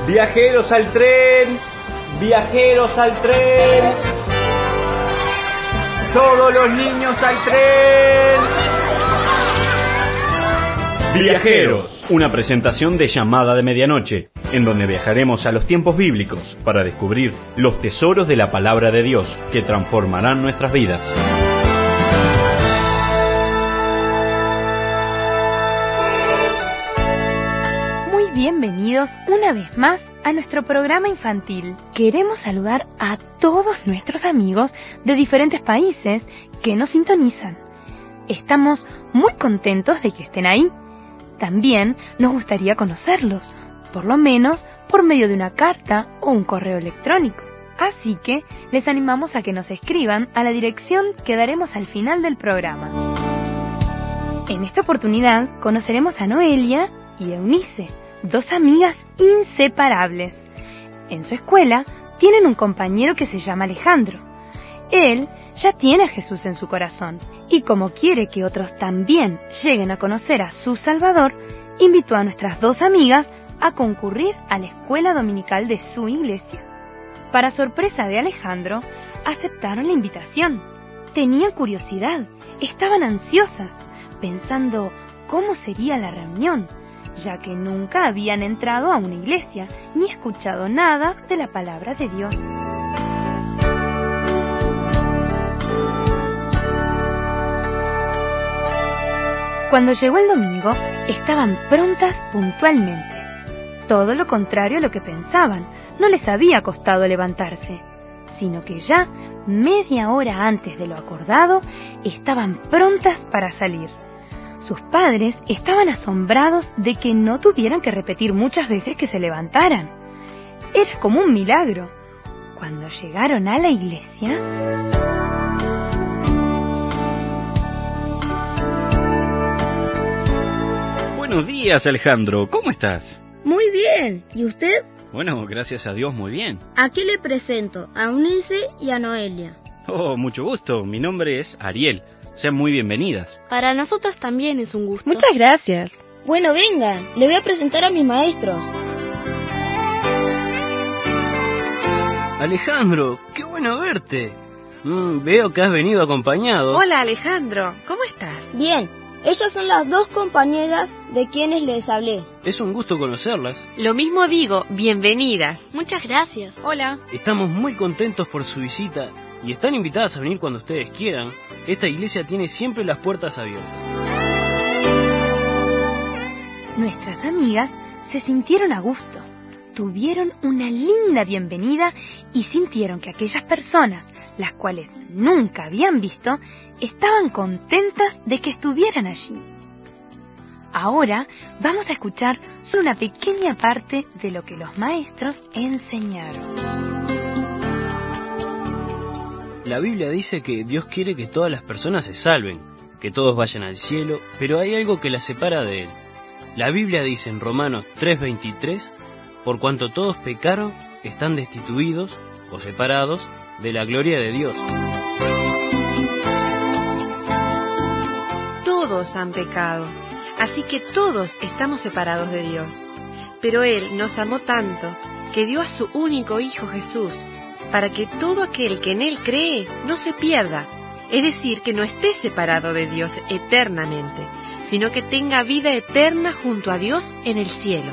Viajeros al tren, viajeros al tren. Todos los niños al tren. Viajeros, una presentación de Llamada de Medianoche, en donde viajaremos a los tiempos bíblicos para descubrir los tesoros de la palabra de Dios que transformarán nuestras vidas. Bienvenidos una vez más a nuestro programa infantil. Queremos saludar a todos nuestros amigos de diferentes países que nos sintonizan. Estamos muy contentos de que estén ahí. También nos gustaría conocerlos, por lo menos por medio de una carta o un correo electrónico. Así que les animamos a que nos escriban a la dirección que daremos al final del programa. En esta oportunidad conoceremos a Noelia y Eunice, dos amigas inseparables. En su escuela tienen un compañero que se llama Alejandro. Él ya tiene a Jesús en su corazón y como quiere que otros también lleguen a conocer a su Salvador, invitó a nuestras dos amigas a concurrir a la escuela dominical de su iglesia. Para sorpresa de Alejandro, aceptaron la invitación. Tenían curiosidad, estaban ansiosas, pensando cómo sería la reunión, ya que nunca habían entrado a una iglesia ni escuchado nada de la palabra de Dios. Cuando llegó el domingo, estaban prontas puntualmente. Todo lo contrario a lo que pensaban, no les había costado levantarse, sino que ya media hora antes de lo acordado, estaban prontas para salir. Sus padres estaban asombrados de que no tuvieran que repetir muchas veces que se levantaran. Era como un milagro. Cuando llegaron a la iglesia... Buenos días, Alejandro. ¿Cómo estás? Muy bien. ¿Y usted? Bueno, gracias a Dios, muy bien. Aquí le presento a Eunice y a Noelia. Oh, mucho gusto. Mi nombre es Ariel. Sean muy bienvenidas. Para nosotros también es un gusto. Muchas gracias. Bueno, vengan, le voy a presentar a mis maestros. Alejandro, qué bueno verte. Veo que has venido acompañado. Hola, Alejandro, ¿cómo estás? Bien, ellas son las dos compañeras de quienes les hablé. Es un gusto conocerlas. Lo mismo digo, bienvenidas. Muchas gracias. Hola. Estamos muy contentos por su visita y están invitadas a venir cuando ustedes quieran. Esta iglesia tiene siempre las puertas abiertas. Nuestras amigas se sintieron a gusto, tuvieron una linda bienvenida y sintieron que aquellas personas, las cuales nunca habían visto, estaban contentas de que estuvieran allí. Ahora vamos a escuchar solo una pequeña parte de lo que los maestros enseñaron. La Biblia dice que Dios quiere que todas las personas se salven, que todos vayan al cielo, pero hay algo que las separa de Él. La Biblia dice en Romanos 3:23, por cuanto todos pecaron, están destituidos o separados de la gloria de Dios. Todos han pecado, así que todos estamos separados de Dios. Pero Él nos amó tanto que dio a su único Hijo Jesús, para que todo aquel que en Él cree no se pierda, es decir, que no esté separado de Dios eternamente, sino que tenga vida eterna junto a Dios en el cielo.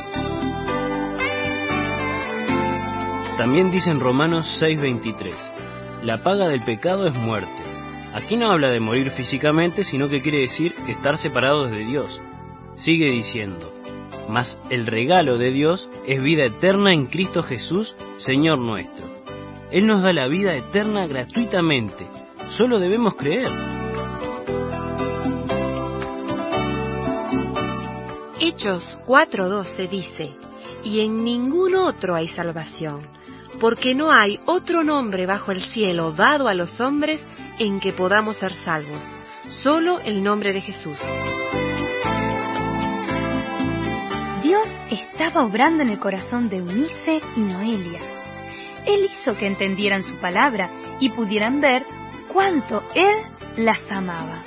También dice en Romanos 6:23, la paga del pecado es muerte. Aquí no habla de morir físicamente, sino que quiere decir estar separados de Dios. Sigue diciendo, mas el regalo de Dios es vida eterna en Cristo Jesús, Señor nuestro. Él nos da la vida eterna gratuitamente. Solo debemos creer. Hechos 4:12 dice, y en ningún otro hay salvación, porque no hay otro nombre bajo el cielo dado a los hombres en que podamos ser salvos, solo el nombre de Jesús. Dios estaba obrando en el corazón de Eunice y Noelia. Él hizo que entendieran su palabra y pudieran ver cuánto Él las amaba.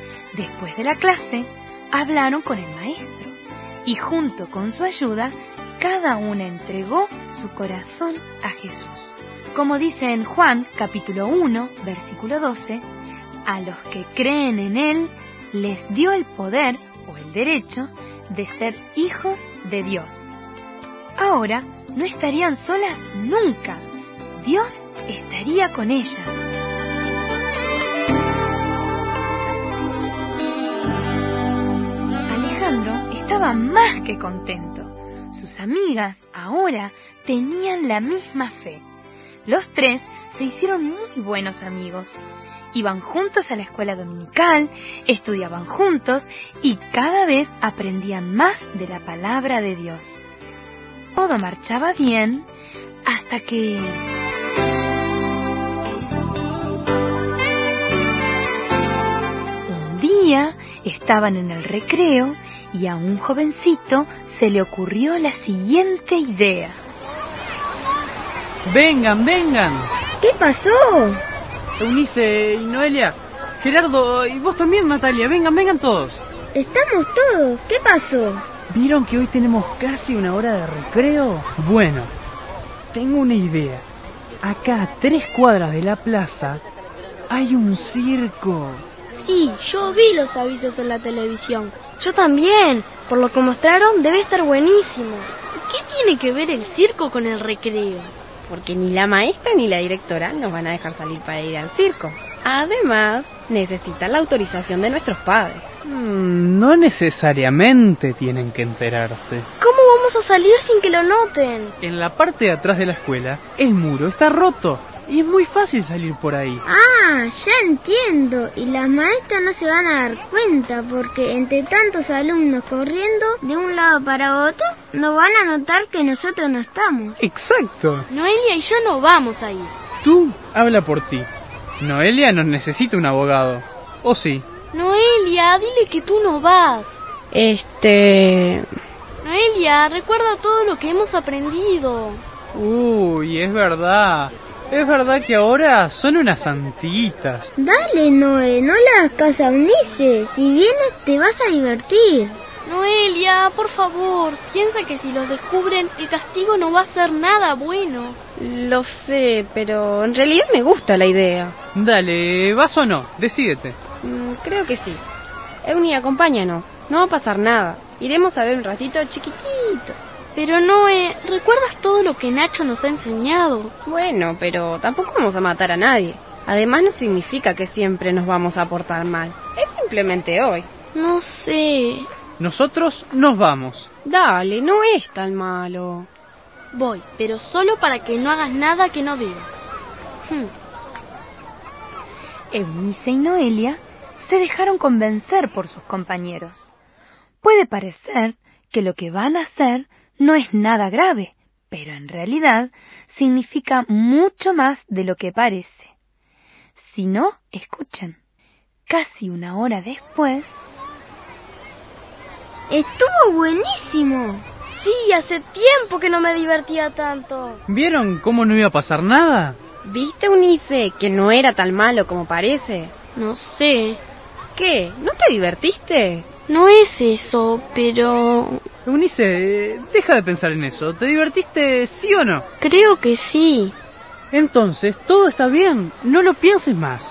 Después de la clase, hablaron con el maestro y junto con su ayuda cada una entregó su corazón a Jesús. Como dice en Juan capítulo 1, versículo 12, a los que creen en Él les dio el poder o el derecho de ser hijos de Dios. Ahora no estarían solas nunca. Dios estaría con ellas. Alejandro estaba más que contento. Sus amigas ahora tenían la misma fe. Los tres se hicieron muy buenos amigos. Iban juntos a la escuela dominical, estudiaban juntos y cada vez aprendían más de la palabra de Dios. Todo marchaba bien hasta que... Un día estaban en el recreo y a un jovencito se le ocurrió la siguiente idea. ¡Vengan, vengan! ¿Qué pasó? Eunice y Noelia, Gerardo y vos también, Natalia, vengan todos. Estamos todos. ¿Qué pasó? ¿Vieron que hoy tenemos casi una hora de recreo? Bueno, tengo una idea. Acá a 3 cuadras de la plaza hay un circo. Sí, yo vi los avisos en la televisión. Yo también. Por lo que mostraron, debe estar buenísimo. ¿Qué tiene que ver el circo con el recreo? Porque ni la maestra ni la directora nos van a dejar salir para ir al circo. Además, necesitan la autorización de nuestros padres. No necesariamente tienen que enterarse. ¿Cómo vamos a salir sin que lo noten? En la parte de atrás de la escuela, el muro está roto y es muy fácil salir por ahí. Ah, ya entiendo. Y las maestras no se van a dar cuenta porque entre tantos alumnos corriendo de un lado para otro, no van a notar que nosotros no estamos. Exacto. Noelia y yo no vamos a ir. Tú habla por ti. Noelia no necesita un abogado. ¿O sí? Noelia, dile que tú no vas. Noelia, recuerda todo lo que hemos aprendido. Uy, es verdad. Es verdad que ahora son unas santitas. Dale, Noé, no le hagas caso a Eunice. Si vienes te vas a divertir. Noelia, por favor, piensa que si los descubren, el castigo no va a ser nada bueno. Lo sé, pero en realidad me gusta la idea. Dale, ¿vas o no? Decídete. Creo que sí. Euni, acompáñanos. No va a pasar nada. Iremos a ver un ratito chiquitito. Pero Noé, ¿recuerdas todo lo que Nacho nos ha enseñado? Bueno, pero tampoco vamos a matar a nadie. Además no significa que siempre nos vamos a portar mal. Es simplemente hoy. No sé. Nosotros nos vamos. Dale, no es tan malo. Voy, pero solo para que no hagas nada que no deba. Eunice y Noelia se dejaron convencer por sus compañeros. Puede parecer que lo que van a hacer no es nada grave, pero en realidad significa mucho más de lo que parece. Si no, escuchen. Casi una hora después... ¡Estuvo buenísimo! Sí, hace tiempo que no me divertía tanto. ¿Vieron cómo no iba a pasar nada? ¿Viste, Eunice, que no era tan malo como parece? No sé. ¿Qué? ¿No te divertiste? No es eso, pero... Eunice, deja de pensar en eso. ¿Te divertiste, sí o no? Creo que sí. Entonces, todo está bien. No lo pienses más.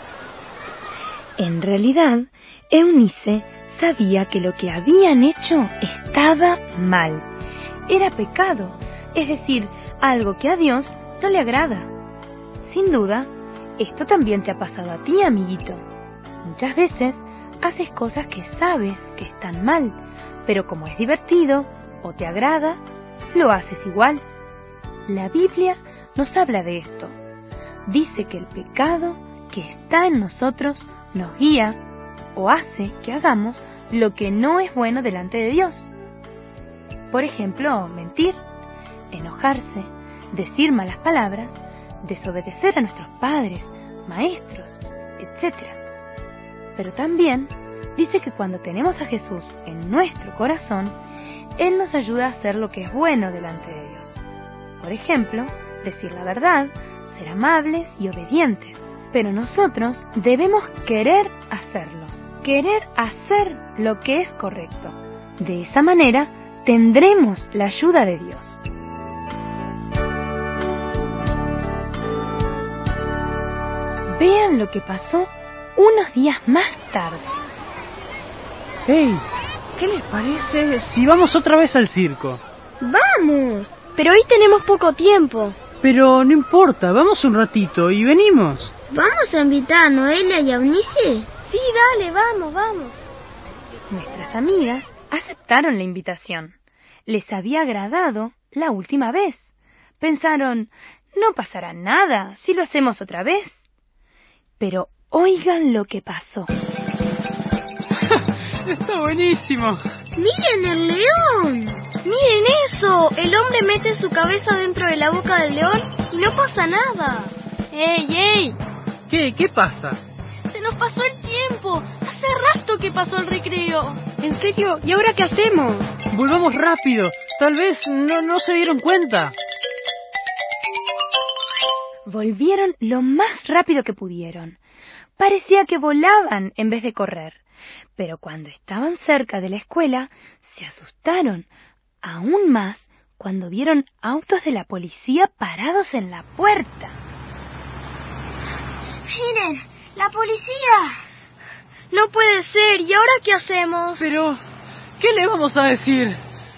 En realidad, Eunice sabía que lo que habían hecho estaba mal. Era pecado, es decir, algo que a Dios no le agrada. Sin duda, esto también te ha pasado a ti, amiguito. Muchas veces haces cosas que sabes que están mal, pero como es divertido o te agrada, lo haces igual. La Biblia nos habla de esto. Dice que el pecado que está en nosotros nos guía o hace que hagamos lo que no es bueno delante de Dios. Por ejemplo, mentir, enojarse, decir malas palabras, desobedecer a nuestros padres, maestros, etc. Pero también dice que cuando tenemos a Jesús en nuestro corazón, Él nos ayuda a hacer lo que es bueno delante de Dios. Por ejemplo, decir la verdad, ser amables y obedientes. Pero nosotros debemos querer hacerlo, querer hacer lo que es correcto. De esa manera tendremos la ayuda de Dios. Vean lo que pasó unos días más tarde. ¡Hey! ¿Qué les parece si vamos otra vez al circo? ¡Vamos! Pero hoy tenemos poco tiempo. Pero no importa, vamos un ratito y venimos. ¿Vamos a invitar a Noelia y a Eunice? Sí, dale, vamos. Nuestras amigas aceptaron la invitación. Les había agradado la última vez. Pensaron, no pasará nada si lo hacemos otra vez. Pero oigan lo que pasó. ¡Está buenísimo! ¡Miren el león! ¡Miren eso! El hombre mete su cabeza dentro de la boca del león y no pasa nada. ¡Ey! ¿Qué pasa? ¡Se nos pasó el tiempo! ¡Hace rato que pasó el recreo! ¿En serio? ¿Y ahora qué hacemos? Volvamos rápido. Tal vez no se dieron cuenta. Volvieron lo más rápido que pudieron. Parecía que volaban en vez de correr. Pero cuando estaban cerca de la escuela, se asustaron aún más cuando vieron autos de la policía parados en la puerta. ¡Miren! ¡La policía! No puede ser. ¿Y ahora qué hacemos? Pero, ¿qué le vamos a decir?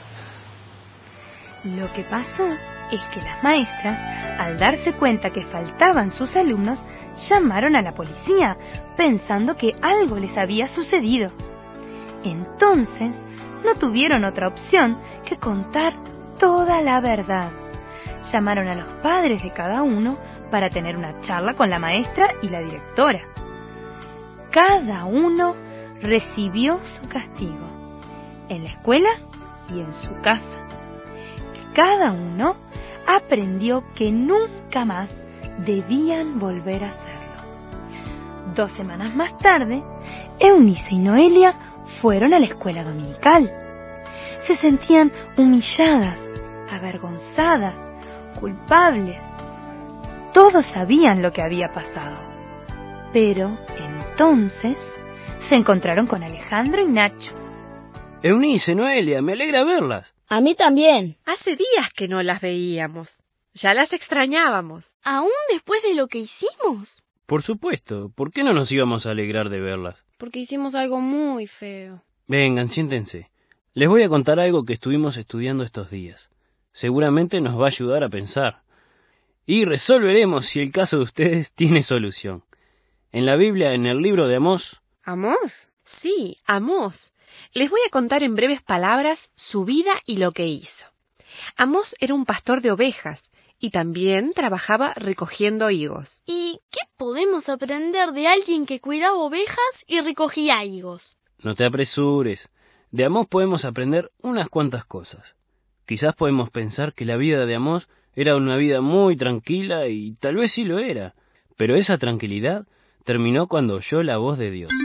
Lo que pasó es que las maestras, al darse cuenta que faltaban sus alumnos, llamaron a la policía, pensando que algo les había sucedido. Entonces, no tuvieron otra opción que contar toda la verdad. Llamaron a los padres de cada uno para tener una charla con la maestra y la directora. Cada uno recibió su castigo, en la escuela y en su casa. Cada uno aprendió que nunca más debían volver a hacerlo. 2 semanas más tarde, Eunice y Noelia fueron a la escuela dominical. Se sentían humilladas, avergonzadas, culpables. Todos sabían lo que había pasado. Pero entonces se encontraron con Alejandro y Nacho. Eunice, Noelia, me alegra verlas. A mí también. Hace días que no las veíamos. Ya las extrañábamos. ¿Aún después de lo que hicimos? Por supuesto, ¿por qué no nos íbamos a alegrar de verlas? Porque hicimos algo muy feo. Vengan, siéntense. Les voy a contar algo que estuvimos estudiando estos días. Seguramente nos va a ayudar a pensar. Y resolveremos si el caso de ustedes tiene solución. En la Biblia, en el libro de Amós... ¿Amós? Sí, Amós. Les voy a contar en breves palabras su vida y lo que hizo. Amós era un pastor de ovejas y también trabajaba recogiendo higos. ¿Y qué podemos aprender de alguien que cuidaba ovejas y recogía higos? No te apresures. De Amós podemos aprender unas cuantas cosas. Quizás podemos pensar que la vida de Amós era una vida muy tranquila y tal vez sí lo era. Pero esa tranquilidad terminó cuando oyó la voz de Dios.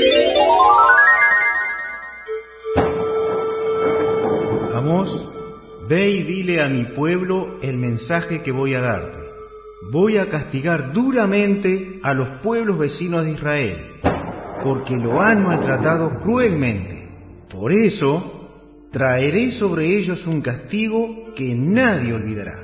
Amós, ve y dile a mi pueblo el mensaje que voy a darte. Voy a castigar duramente a los pueblos vecinos de Israel, porque lo han maltratado cruelmente. Por eso, traeré sobre ellos un castigo que nadie olvidará.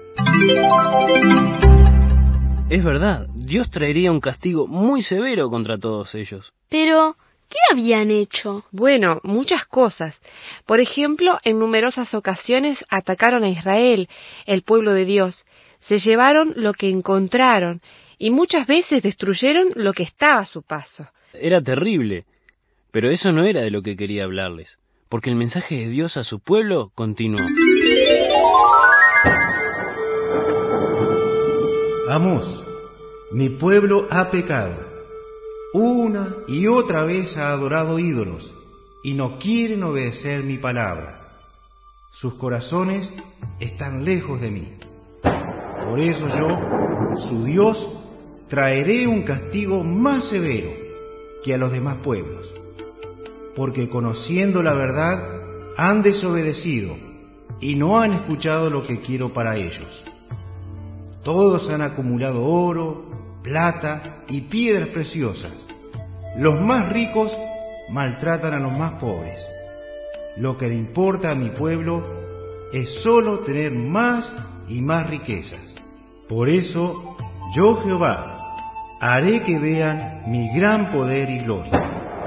Es verdad, Dios traería un castigo muy severo contra todos ellos. Pero, ¿qué habían hecho? Bueno, muchas cosas. Por ejemplo, en numerosas ocasiones atacaron a Israel, el pueblo de Dios. Se llevaron lo que encontraron y muchas veces destruyeron lo que estaba a su paso. Era terrible, pero eso no era de lo que quería hablarles, porque el mensaje de Dios a su pueblo continuó. Amós, mi pueblo ha pecado. Una y otra vez ha adorado ídolos y no quieren obedecer mi palabra. Sus corazones están lejos de mí. Por eso yo, su Dios, traeré un castigo más severo que a los demás pueblos, porque conociendo la verdad han desobedecido y no han escuchado lo que quiero para ellos. Todos han acumulado oro, plata y piedras preciosas. Los más ricos maltratan a los más pobres. Lo que le importa a mi pueblo es solo tener más y más riquezas. Por eso, yo Jehová, haré que vean mi gran poder y gloria.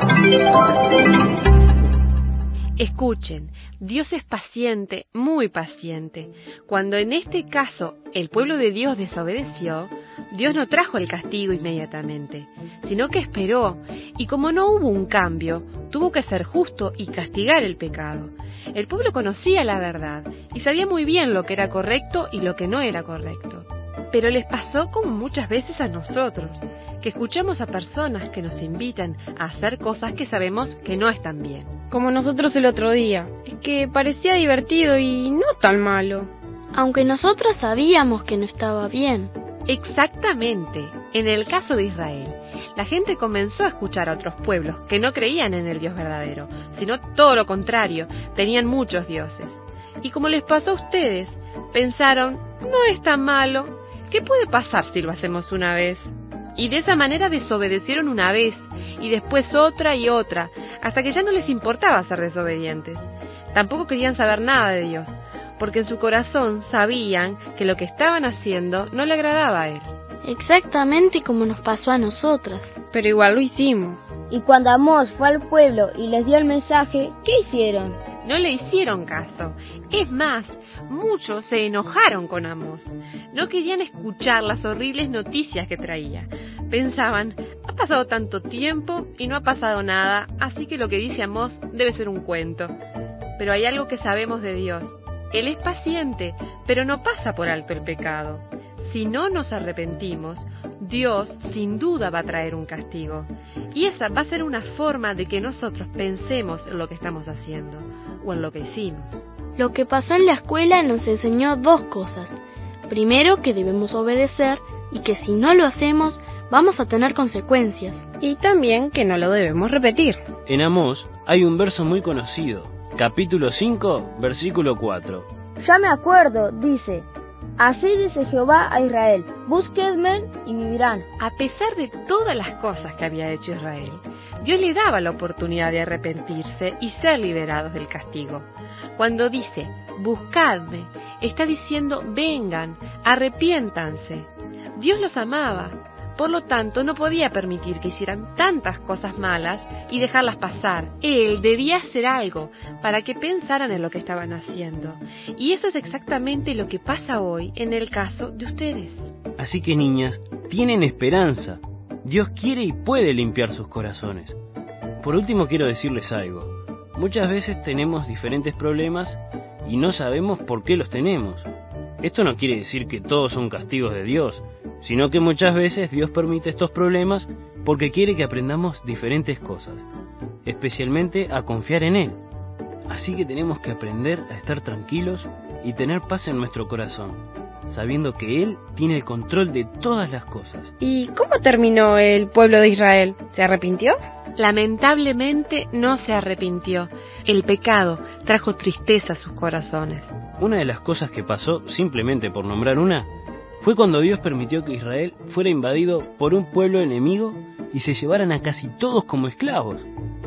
Escuchen, Dios es paciente, muy paciente. Cuando en este caso el pueblo de Dios desobedeció, Dios no trajo el castigo inmediatamente, sino que esperó, y como no hubo un cambio, tuvo que ser justo y castigar el pecado. El pueblo conocía la verdad y sabía muy bien lo que era correcto y lo que no era correcto. Pero les pasó como muchas veces a nosotros, que escuchamos a personas que nos invitan a hacer cosas que sabemos que no están bien. Como nosotros el otro día. Es que parecía divertido y no tan malo. Aunque nosotros sabíamos que no estaba bien. Exactamente. En el caso de Israel, la gente comenzó a escuchar a otros pueblos que no creían en el Dios verdadero, sino todo lo contrario, tenían muchos dioses. Y como les pasó a ustedes, pensaron, no es tan malo, ¿qué puede pasar si lo hacemos una vez? Y de esa manera desobedecieron una vez, y después otra y otra, hasta que ya no les importaba ser desobedientes. Tampoco querían saber nada de Dios, porque en su corazón sabían que lo que estaban haciendo no le agradaba a Él. Exactamente como nos pasó a nosotras. Pero igual lo hicimos. Y cuando Amós fue al pueblo y les dio el mensaje, ¿qué hicieron? No le hicieron caso. Es más, muchos se enojaron con Amós. No querían escuchar las horribles noticias que traía. Pensaban, ha pasado tanto tiempo y no ha pasado nada, así que lo que dice Amós debe ser un cuento. Pero hay algo que sabemos de Dios. Él es paciente, pero no pasa por alto el pecado. Si no nos arrepentimos, Dios sin duda va a traer un castigo. Y esa va a ser una forma de que nosotros pensemos en lo que estamos haciendo o en lo que hicimos. Lo que pasó en la escuela nos enseñó dos cosas. Primero, que debemos obedecer y que si no lo hacemos, vamos a tener consecuencias. Y también que no lo debemos repetir. En Amós hay un verso muy conocido, capítulo 5, versículo 4. Ya me acuerdo, dice, así dice Jehová a Israel, búsquenme y vivirán. A pesar de todas las cosas que había hecho Israel, Dios le daba la oportunidad de arrepentirse y ser liberados del castigo. Cuando dice, buscadme, está diciendo, vengan, arrepiéntanse. Dios los amaba, por lo tanto no podía permitir que hicieran tantas cosas malas y dejarlas pasar. Él debía hacer algo para que pensaran en lo que estaban haciendo. Y eso es exactamente lo que pasa hoy en el caso de ustedes. Así que niñas, tienen esperanza. Dios quiere y puede limpiar sus corazones. Por último quiero decirles algo. Muchas veces tenemos diferentes problemas y no sabemos por qué los tenemos. Esto no quiere decir que todos son castigos de Dios, sino que muchas veces Dios permite estos problemas porque quiere que aprendamos diferentes cosas, especialmente a confiar en Él. Así que tenemos que aprender a estar tranquilos y tener paz en nuestro corazón, sabiendo que Él tiene el control de todas las cosas. ¿Y cómo terminó el pueblo de Israel? ¿Se arrepintió? Lamentablemente no se arrepintió. El pecado trajo tristeza a sus corazones. Una de las cosas que pasó, simplemente por nombrar una, fue cuando Dios permitió que Israel fuera invadido por un pueblo enemigo y se llevaran a casi todos como esclavos.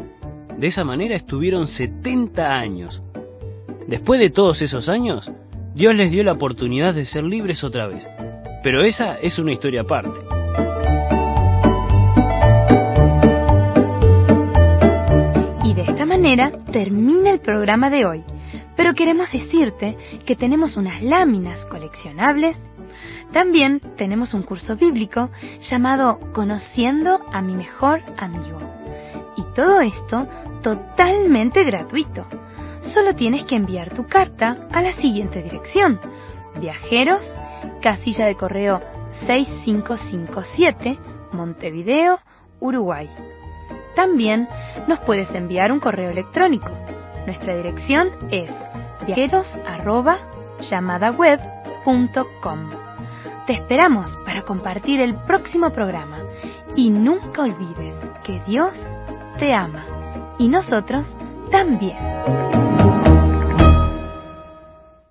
De esa manera estuvieron 70 años. Después de todos esos años, Dios les dio la oportunidad de ser libres otra vez. Pero esa es una historia aparte. Y de esta manera termina el programa de hoy. Pero queremos decirte que tenemos unas láminas coleccionables. También tenemos un curso bíblico llamado Conociendo a mi mejor amigo. Y todo esto totalmente gratuito. Solo tienes que enviar tu carta a la siguiente dirección: Viajeros, casilla de correo 6557, Montevideo, Uruguay. También nos puedes enviar un correo electrónico. Nuestra dirección es viajeros@llamadaweb.com. Te esperamos para compartir el próximo programa y nunca olvides que Dios te ama y nosotros también.